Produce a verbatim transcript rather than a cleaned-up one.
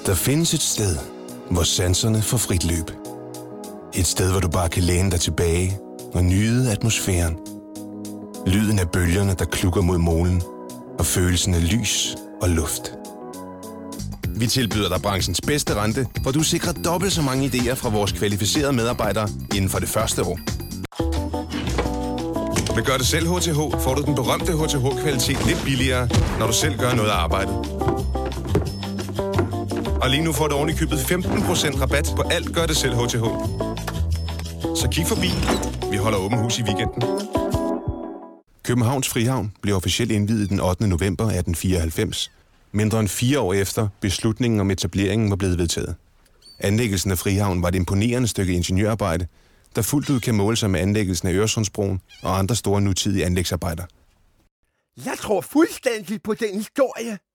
Der findes et sted, hvor sanserne får frit løb. Et sted, hvor du bare kan læne dig tilbage og nyde atmosfæren. Lyden af bølgerne, der klukker mod molen, og følelsen af lys og luft. Vi tilbyder dig branchens bedste rente, hvor du sikrer dobbelt så mange idéer fra vores kvalificerede medarbejdere inden for det første år. Med Gør det selv H T H får du den berømte H T H-kvalitet lidt billigere, når du selv gør noget af arbejdet. Og lige nu får du oven i købet femten procent rabat på alt Gør det selv H T H. Så kig forbi. Vi holder åben hus i weekenden. Københavns Frihavn blev officielt indviet den ottende november atten fireoghalvfems, mindre end fire år efter beslutningen om etableringen var blevet vedtaget. Anlæggelsen af Frihavn var et imponerende stykke ingeniørarbejde, der fuldt ud kan måle sig med anlæggelsen af Øresundsbroen og andre store nutidige anlægsarbejder. Jeg tror fuldstændig på den historie.